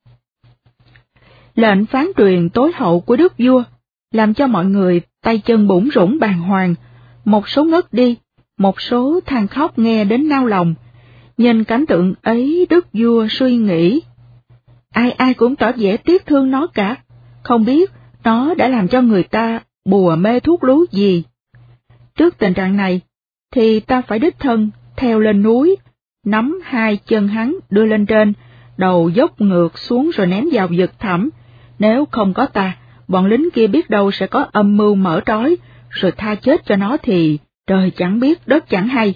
Lệnh phán truyền tối hậu của đức vua, làm cho mọi người tay chân bủn rủn bàng hoàng, một số ngất đi, một số than khóc nghe đến nao lòng. Nhìn cảnh tượng ấy đức vua suy nghĩ, ai ai cũng tỏ vẻ tiếc thương nó cả, không biết nó đã làm cho người ta bùa mê thuốc lú gì. Trước tình trạng này, thì ta phải đích thân theo lên núi, nắm hai chân hắn đưa lên trên, đầu dốc ngược xuống rồi ném vào vực thẳm. Nếu không có ta, bọn lính kia biết đâu sẽ có âm mưu mở trói, rồi tha chết cho nó thì trời chẳng biết đất chẳng hay.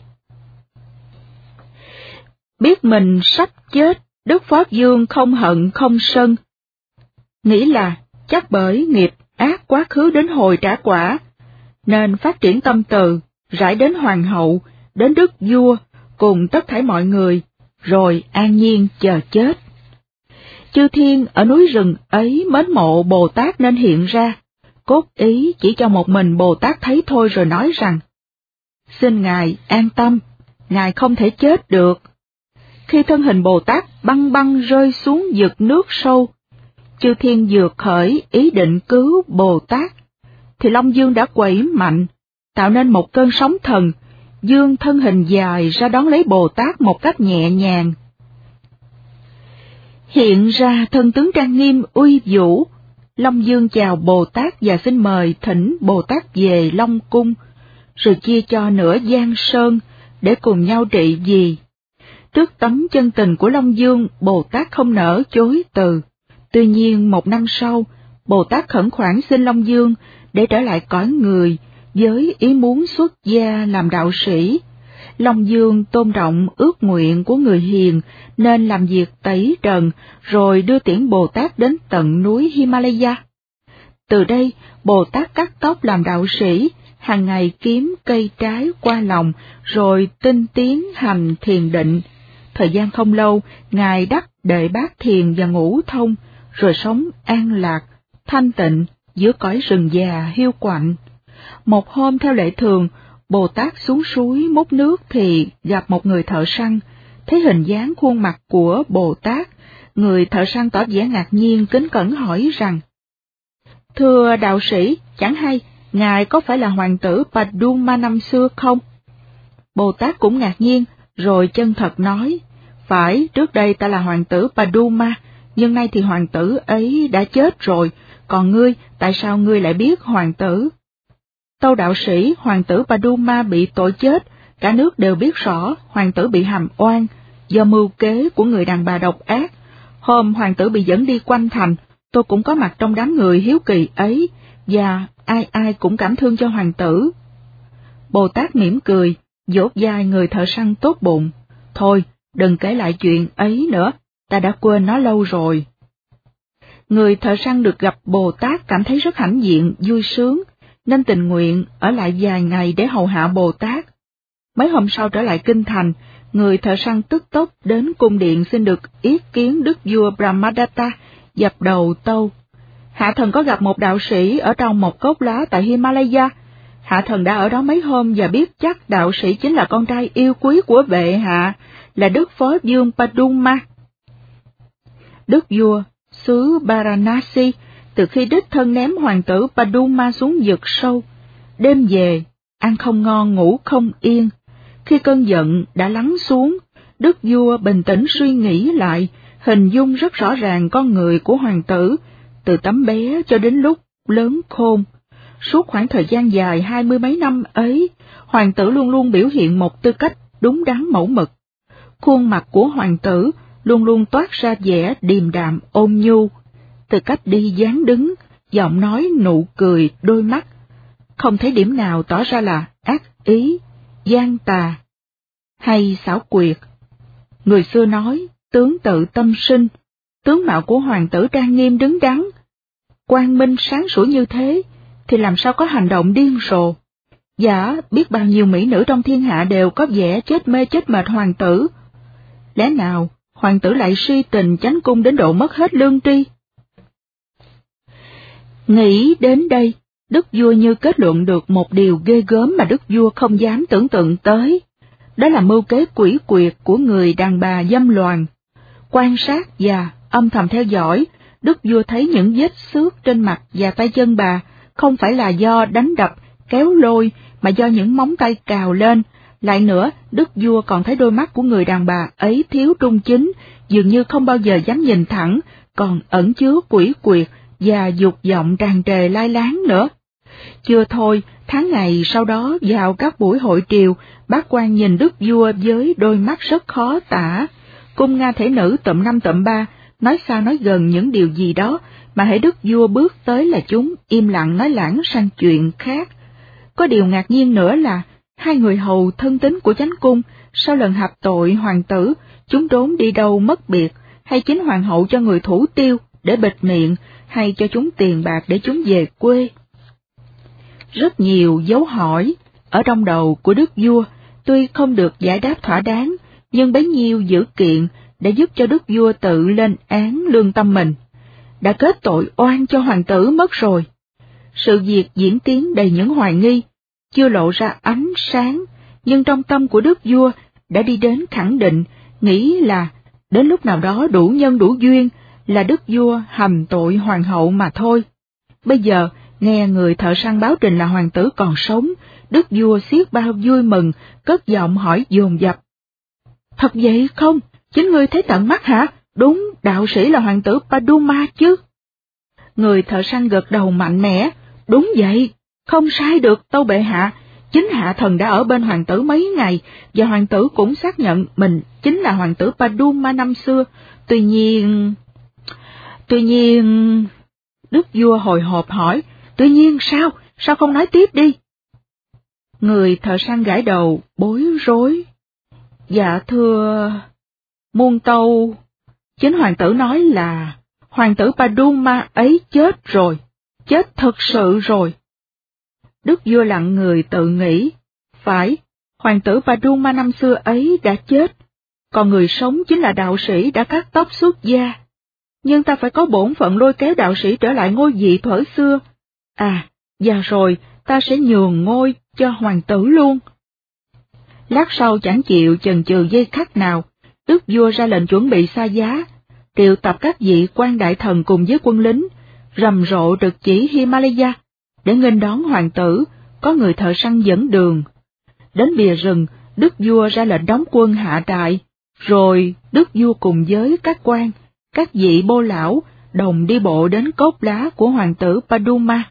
Biết mình sắp chết, Đức Phó Dương không hận không sân, nghĩ là chắc bởi nghiệp ác quá khứ đến hồi trả quả, nên phát triển tâm từ, rải đến hoàng hậu, đến đức vua, cùng tất thảy mọi người, rồi an nhiên chờ chết. Chư thiên ở núi rừng ấy mến mộ Bồ Tát nên hiện ra, cốt ý chỉ cho một mình Bồ Tát thấy thôi rồi nói rằng, xin Ngài an tâm, Ngài không thể chết được. Khi thân hình Bồ Tát băng băng rơi xuống vực nước sâu, chư thiên vừa khởi ý định cứu Bồ Tát, thì Long Dương đã quẩy mạnh, tạo nên một cơn sóng thần, dương thân hình dài ra đón lấy Bồ Tát một cách nhẹ nhàng. Hiện ra thân tướng trang nghiêm uy vũ, Long Dương chào Bồ Tát và xin mời thỉnh Bồ Tát về Long Cung, rồi chia cho nửa giang sơn để cùng nhau trị vì. Trước tấm chân tình của Long Dương, Bồ Tát không nỡ chối từ. Tuy nhiên một năm sau, Bồ Tát khẩn khoản xin Long Dương để trở lại cõi người với ý muốn xuất gia làm đạo sĩ. Long Dương tôn trọng ước nguyện của người hiền nên làm việc tẩy trần, rồi đưa tiễn Bồ Tát đến tận núi Himalaya. Từ đây, Bồ Tát cắt tóc làm đạo sĩ, hàng ngày kiếm cây trái qua lòng, rồi tinh tiến hành thiền định. Thời gian không lâu, Ngài đắc Đệ Bát Thiền và Ngũ Thông, rồi sống an lạc, thanh tịnh giữa cõi rừng già hiu quạnh. Một hôm theo lệ thường, Bồ Tát xuống suối múc nước thì gặp một người thợ săn, thấy hình dáng khuôn mặt của Bồ Tát, người thợ săn tỏ vẻ ngạc nhiên kính cẩn hỏi rằng, thưa đạo sĩ, chẳng hay, Ngài có phải là hoàng tử Paduma năm xưa không? Bồ Tát cũng ngạc nhiên, rồi chân thật nói, phải, trước đây ta là hoàng tử Paduma, nhưng nay thì hoàng tử ấy đã chết rồi, còn ngươi, tại sao ngươi lại biết hoàng tử? Tâu đạo sĩ, hoàng tử Paduma bị tội chết, cả nước đều biết rõ hoàng tử bị hàm oan, do mưu kế của người đàn bà độc ác. Hôm hoàng tử bị dẫn đi quanh thành, tôi cũng có mặt trong đám người hiếu kỳ ấy, và ai ai cũng cảm thương cho hoàng tử. Bồ Tát mỉm cười, dỗ vai người thợ săn tốt bụng, thôi, đừng kể lại chuyện ấy nữa, ta đã quên nó lâu rồi. Người thợ săn được gặp Bồ Tát cảm thấy rất hãnh diện, vui sướng, nên tình nguyện ở lại vài ngày để hầu hạ Bồ Tát. Mấy hôm sau trở lại kinh thành, người thợ săn tức tốc đến cung điện xin được yết kiến đức vua Brahmadatta, dập đầu tâu. Hạ thần có gặp một đạo sĩ ở trong một cốc lá tại Himalaya. Hạ thần đã ở đó mấy hôm và biết chắc đạo sĩ chính là con trai yêu quý của bệ hạ, là đức phó vương Paduma. Đức vua xứ Varanasi từ khi đích thân ném hoàng tử Paduma xuống vực sâu, đêm về, ăn không ngon ngủ không yên. Khi cơn giận đã lắng xuống, đức vua bình tĩnh suy nghĩ lại, hình dung rất rõ ràng con người của hoàng tử, từ tấm bé cho đến lúc lớn khôn. Suốt khoảng thời gian dài hai mươi mấy năm ấy, hoàng tử luôn luôn biểu hiện một tư cách đúng đắn mẫu mực. Khuôn mặt của hoàng tử luôn luôn toát ra vẻ điềm đạm ôn nhu, từ cách đi dáng đứng, giọng nói, nụ cười, đôi mắt, không thấy điểm nào tỏ ra là ác ý, gian tà hay xảo quyệt. Người xưa nói, tướng tự tâm sinh, tướng mạo của hoàng tử trang nghiêm đứng đắn, quang minh sáng sủa như thế, thì làm sao có hành động điên rồ. Giả biết bao nhiêu mỹ nữ trong thiên hạ đều có vẻ chết mê chết mệt hoàng tử. Lẽ nào hoàng tử lại si tình chánh cung đến độ mất hết lương tri? Nghĩ đến đây, đức vua như kết luận được một điều ghê gớm mà đức vua không dám tưởng tượng tới. Đó là mưu kế quỷ quyệt của người đàn bà dâm loạn. Quan sát và âm thầm theo dõi, đức vua thấy những vết xước trên mặt và tay chân bà không phải là do đánh đập, kéo lôi, mà do những móng tay cào lên. Lại nữa, đức vua còn thấy đôi mắt của người đàn bà ấy thiếu trung chính, dường như không bao giờ dám nhìn thẳng, còn ẩn chứa quỷ quyệt và dục vọng tràn trề lai láng nữa. Chưa thôi, tháng ngày sau đó vào các buổi hội triều, bác quan nhìn đức vua với đôi mắt rất khó tả. Cung Nga thể nữ tụm năm tụm ba, nói xa nói gần những điều gì đó, mà hễ đức vua bước tới là chúng im lặng nói lãng sang chuyện khác. Có điều ngạc nhiên nữa là, hai người hầu thân tín của chánh cung, sau lần hạp tội hoàng tử, chúng trốn đi đâu mất biệt, hay chính hoàng hậu cho người thủ tiêu để bịt miệng, hay cho chúng tiền bạc để chúng về quê. Rất nhiều dấu hỏi ở trong đầu của đức vua, tuy không được giải đáp thỏa đáng, nhưng bấy nhiêu dữ kiện đã giúp cho đức vua tự lên án lương tâm mình, đã kết tội oan cho hoàng tử mất rồi. Sự việc diễn tiến đầy những hoài nghi, chưa lộ ra ánh sáng, nhưng trong tâm của đức vua đã đi đến khẳng định, nghĩ là đến lúc nào đó đủ nhân đủ duyên là đức vua hầm tội hoàng hậu mà thôi. Bây giờ, nghe người thợ săn báo trình là hoàng tử còn sống, đức vua xiết bao vui mừng, cất giọng hỏi dồn dập. Thật vậy không? Chính ngươi thấy tận mắt hả? Đúng, đạo sĩ là hoàng tử Paduma chứ? Người thợ săn gật đầu mạnh mẽ. Đúng vậy, không sai được tâu bệ hạ. Chính hạ thần đã ở bên hoàng tử mấy ngày, và hoàng tử cũng xác nhận mình chính là hoàng tử Paduma năm xưa. Tuy nhiên... Tuy nhiên... Đức vua hồi hộp hỏi, tuy nhiên sao? Sao không nói tiếp đi? Người thợ săn gãi đầu, bối rối. Dạ thưa... Muôn tâu... Chính hoàng tử nói là hoàng tử Paduma ấy chết rồi, chết thật sự rồi. Đức vua lặng người tự nghĩ, phải, hoàng tử Paduma năm xưa ấy đã chết, còn người sống chính là đạo sĩ đã cắt tóc xuất gia. Nhưng ta phải có bổn phận lôi kéo đạo sĩ trở lại ngôi vị thuở xưa. À, và rồi ta sẽ nhường ngôi cho hoàng tử luôn. Lát sau chẳng chịu chần chừ giây khắc nào, đức vua ra lệnh chuẩn bị xa giá, triệu tập các vị quan đại thần cùng với quân lính, rầm rộ trực chỉ Himalaya, để nghênh đón hoàng tử, có người thợ săn dẫn đường. Đến bìa rừng, đức vua ra lệnh đóng quân hạ trại, rồi đức vua cùng với các quan, các vị bô lão, đồng đi bộ đến cốt lá của hoàng tử Paduma.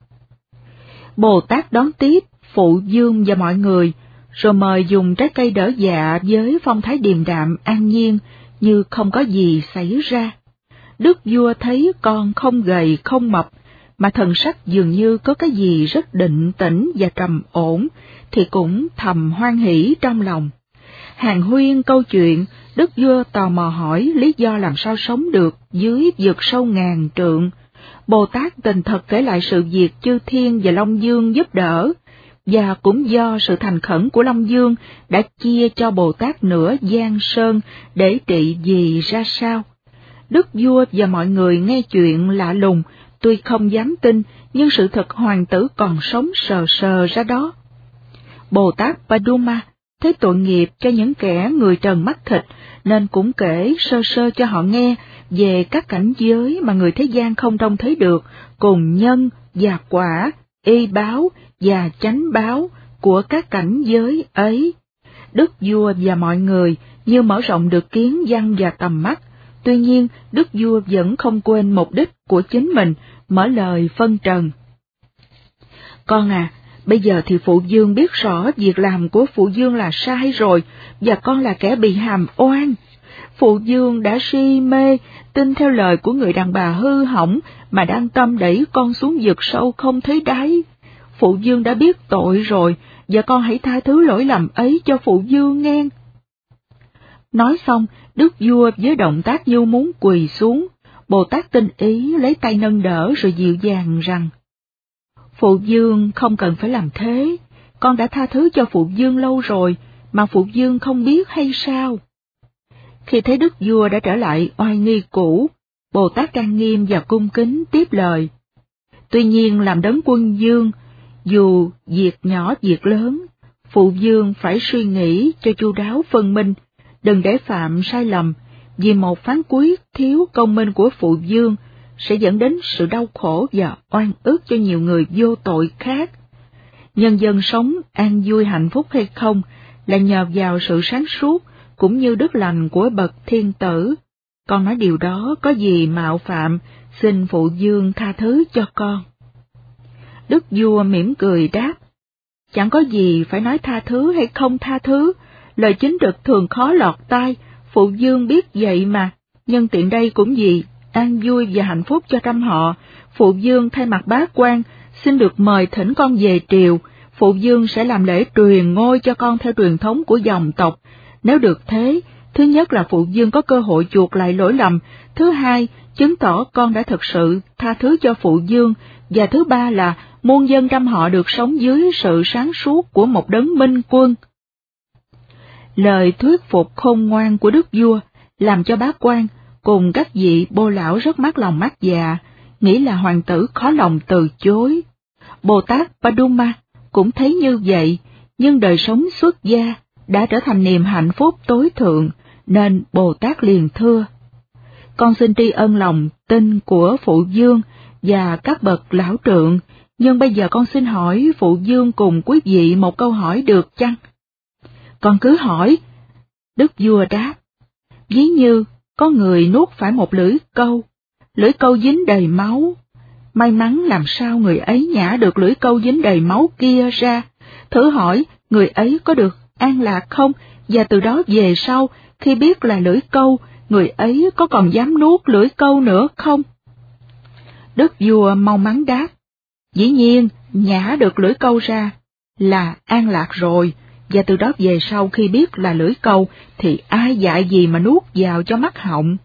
Bồ Tát đón tiếp, phụ dương và mọi người, rồi mời dùng trái cây đỡ dạ với phong thái điềm đạm an nhiên, như không có gì xảy ra. Đức vua thấy con không gầy không mập, mà thần sắc dường như có cái gì rất định tĩnh và trầm ổn, thì cũng thầm hoan hỷ trong lòng. Hàn huyên câu chuyện, đức vua tò mò hỏi lý do làm sao sống được dưới vực sâu ngàn trượng. Bồ Tát tình thật kể lại sự việc chư thiên và Long Dương giúp đỡ, và cũng do sự thành khẩn của Long Dương đã chia cho Bồ Tát nửa giang sơn để trị vì ra sao. Đức vua và mọi người nghe chuyện lạ lùng, tuy không dám tin, nhưng sự thật hoàng tử còn sống sờ sờ ra đó. Bồ Tát Paduma thấy tội nghiệp cho những kẻ người trần mắt thịt, nên cũng kể sơ sơ cho họ nghe về các cảnh giới mà người thế gian không trông thấy được, cùng nhân và quả, y báo và chánh báo của các cảnh giới ấy. Đức vua và mọi người như mở rộng được kiến văn và tầm mắt. Tuy nhiên, đức vua vẫn không quên mục đích của chính mình, mở lời phân trần. Con à, bây giờ thì phụ vương biết rõ việc làm của phụ vương là sai rồi, và con là kẻ bị hàm oan. Phụ vương đã si mê, tin theo lời của người đàn bà hư hỏng mà đang tâm đẩy con xuống vực sâu không thấy đáy. Phụ vương đã biết tội rồi, và con hãy tha thứ lỗi lầm ấy cho phụ vương nghe. Nói xong, đức vua với động tác như muốn quỳ xuống, Bồ Tát tinh ý lấy tay nâng đỡ rồi dịu dàng rằng, phụ vương không cần phải làm thế, con đã tha thứ cho phụ vương lâu rồi, mà phụ vương không biết hay sao? Khi thấy đức vua đã trở lại oai nghi cũ, Bồ Tát trang nghiêm và cung kính tiếp lời. Tuy nhiên làm đấng quân vương, dù việc nhỏ việc lớn, phụ vương phải suy nghĩ cho chu đáo phân minh, đừng để phạm sai lầm, vì một phán quyết thiếu công minh của phụ vương sẽ dẫn đến sự đau khổ và oan ức cho nhiều người vô tội khác. Nhân dân sống an vui hạnh phúc hay không là nhờ vào sự sáng suốt cũng như đức lành của bậc thiên tử. Con nói điều đó có gì mạo phạm, xin phụ vương tha thứ cho con. Đức vua mỉm cười đáp, chẳng có gì phải nói tha thứ hay không tha thứ, lời chính trực thường khó lọt tai, phụ vương biết vậy mà. Nhân tiện đây cũng vì an vui và hạnh phúc cho trăm họ, phụ vương thay mặt bá quan xin được mời thỉnh con về triều. Phụ vương sẽ làm lễ truyền ngôi cho con theo truyền thống của dòng tộc. Nếu được thế, thứ nhất là phụ vương có cơ hội chuộc lại lỗi lầm, thứ hai chứng tỏ con đã thực sự tha thứ cho phụ vương, và thứ ba là muôn dân trăm họ được sống dưới sự sáng suốt của một đấng minh quân. Lời thuyết phục khôn ngoan của đức vua làm cho bá quan cùng các vị bô lão rất mát lòng mát dạ, nghĩ là hoàng tử khó lòng từ chối. Bồ Tát Paduma cũng thấy như vậy, nhưng đời sống xuất gia đã trở thành niềm hạnh phúc tối thượng, nên Bồ Tát liền thưa: con xin tri ân lòng tin của phụ vương và các bậc lão trượng, nhưng bây giờ con xin hỏi phụ vương cùng quý vị một câu hỏi được chăng? Con cứ hỏi. Đức vua đáp: ví như có người nuốt phải một lưỡi câu, lưỡi câu dính đầy máu. May mắn làm sao người ấy nhả được lưỡi câu dính đầy máu kia ra, thử hỏi người ấy có được an lạc không, và từ đó về sau, khi biết là lưỡi câu, người ấy có còn dám nuốt lưỡi câu nữa không? Đức vua mau mắn đáp: dĩ nhiên, nhả được lưỡi câu ra là an lạc rồi, và từ đó về sau khi biết là lưỡi câu, thì ai dạy gì mà nuốt vào cho mắt họng.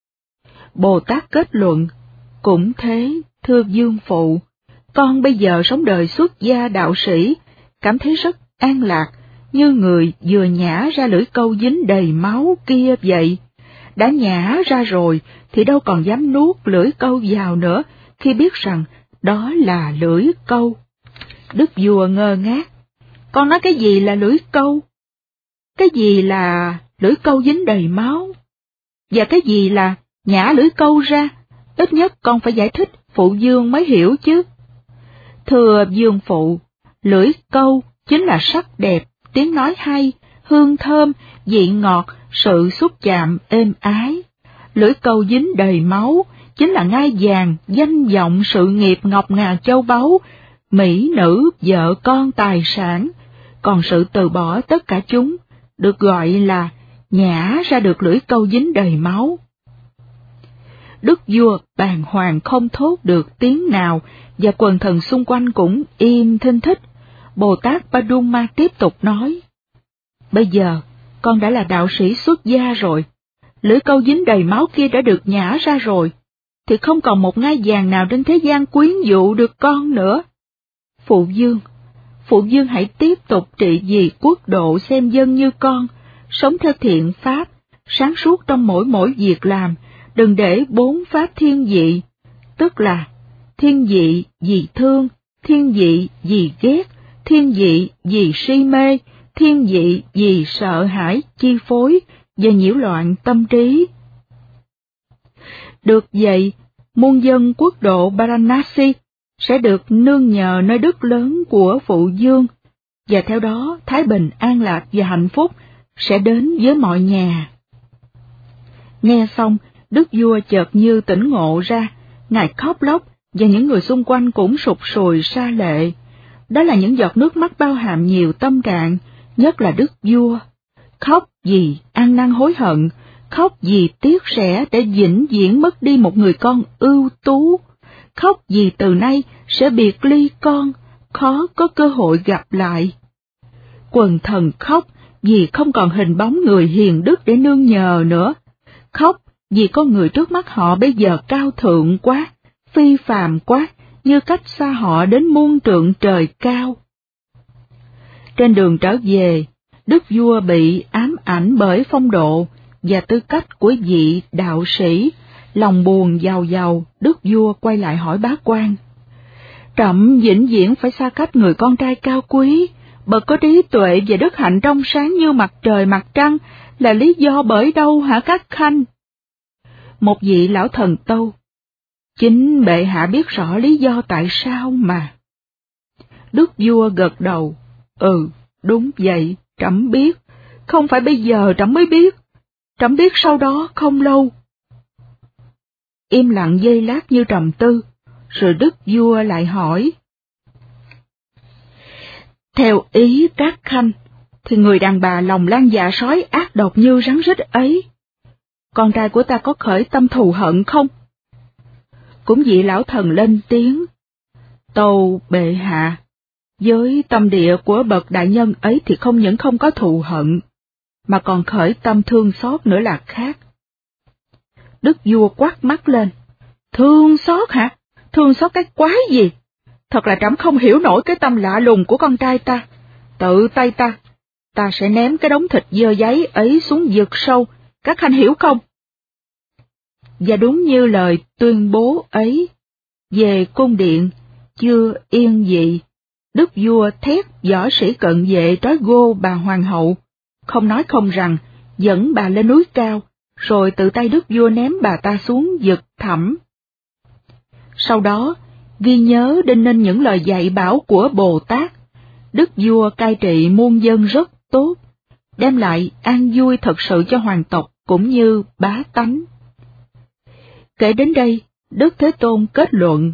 Bồ Tát kết luận: cũng thế, thưa vương phụ, con bây giờ sống đời xuất gia đạo sĩ, cảm thấy rất an lạc, như người vừa nhả ra lưỡi câu dính đầy máu kia vậy. Đã nhả ra rồi thì đâu còn dám nuốt lưỡi câu vào nữa, khi biết rằng đó là lưỡi câu. Đức vua ngơ ngác: con nói cái gì là lưỡi câu? Cái gì là lưỡi câu dính đầy máu? Và cái gì là nhả lưỡi câu ra? Ít nhất con phải giải thích phụ vương mới hiểu chứ. Thưa vương phụ, lưỡi câu chính là sắc đẹp, tiếng nói hay, hương thơm, vị ngọt, sự xúc chạm êm ái. Lưỡi câu dính đầy máu chính là ngai vàng, danh vọng, sự nghiệp ngọc ngà châu báu, mỹ nữ, vợ con, tài sản. Còn sự từ bỏ tất cả chúng được gọi là nhả ra được lưỡi câu dính đầy máu. Đức vua bàng hoàng không thốt được tiếng nào, và quần thần xung quanh cũng im thinh thích. Bồ Tát Paduma tiếp tục nói: bây giờ con đã là đạo sĩ xuất gia rồi, lưỡi câu dính đầy máu kia đã được nhả ra rồi, thì không còn một ngai vàng nào trên thế gian quyến dụ được con nữa. Phụ vương, phụ vương hãy tiếp tục trị vì quốc độ xem dân như con, sống theo thiện pháp, sáng suốt trong mỗi mỗi việc làm, đừng để bốn pháp thiên vị, tức là thiên vị vì thương, thiên vị vì ghét, thiên vị vì si mê, thiên vị vì sợ hãi chi phối và nhiễu loạn tâm trí. Được vậy, muôn dân quốc độ Varanasi sẽ được nương nhờ nơi đức lớn của phụ vương, và theo đó thái bình an lạc và hạnh phúc sẽ đến với mọi nhà. Nghe xong, đức vua chợt như tỉnh ngộ ra, ngài khóc lóc, và những người xung quanh cũng sụt sùi sa lệ. Đó là những giọt nước mắt bao hàm nhiều tâm trạng, nhất là đức vua. Khóc vì ăn năn hối hận, khóc vì tiếc rẻ để vĩnh viễn mất đi một người con ưu tú, khóc vì từ nay sẽ biệt ly con, khó có cơ hội gặp lại. Quần thần khóc vì không còn hình bóng người hiền đức để nương nhờ nữa, khóc vì con người trước mắt họ bây giờ cao thượng quá, phi phàm quá, như cách xa họ đến muôn trượng trời cao. Trên đường trở về, đức vua bị ám ảnh bởi phong độ và tư cách của vị đạo sĩ, lòng buồn giàu giàu, đức vua quay lại hỏi bá quan: trẫm vĩnh viễn phải xa cách người con trai cao quý, bậc có trí tuệ và đức hạnh trong sáng như mặt trời mặt trăng, là lý do bởi đâu hả các khanh? Một vị lão thần tâu: chính bệ hạ biết rõ lý do tại sao mà. Đức vua gật đầu: ừ, đúng vậy, trẫm biết, không phải bây giờ trẫm mới biết, trẫm biết sau đó không lâu. Im lặng giây lát như trầm tư, rồi đức vua lại hỏi: theo ý các khanh, thì người đàn bà lòng lan dạ sói ác độc như rắn rít ấy, con trai của ta có khởi tâm thù hận không? Cũng vị lão thần lên tiếng: tâu bệ hạ, với tâm địa của bậc đại nhân ấy thì không những không có thù hận, mà còn khởi tâm thương xót nữa là khác. Đức vua quát mắt lên: thương xót hả? Thương xót cái quái gì? Thật là trẫm không hiểu nổi cái tâm lạ lùng của con trai ta. Tự tay ta, ta sẽ ném cái đống thịt dơ giấy ấy xuống vực sâu, các khanh hiểu không? Và đúng như lời tuyên bố ấy, về cung điện, chưa yên dị, đức vua thét võ sĩ cận vệ trói gô bà hoàng hậu, không nói không rằng, dẫn bà lên núi cao, rồi tự tay đức vua ném bà ta xuống vực thẳm. Sau đó, ghi nhớ đinh ninh những lời dạy bảo của Bồ Tát, đức vua cai trị muôn dân rất tốt, đem lại an vui thật sự cho hoàng tộc cũng như bá tánh. Kể đến đây, Đức Thế Tôn kết luận: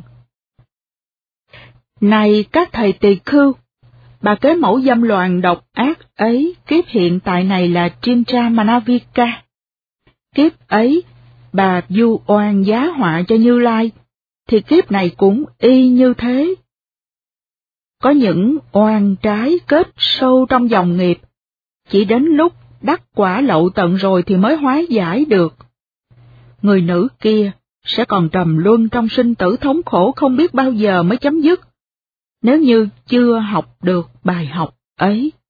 Này các thầy tỳ khưu, bà kế mẫu dâm loạn độc ác ấy, kiếp hiện tại này là Trintra Manavika. Kiếp ấy, bà vu oan giá họa cho Như Lai, thì kiếp này cũng y như thế. Có những oan trái kết sâu trong dòng nghiệp, chỉ đến lúc đắc quả lậu tận rồi thì mới hóa giải được. Người nữ kia sẽ còn trầm luân trong sinh tử thống khổ không biết bao giờ mới chấm dứt, nếu như chưa học được bài học ấy.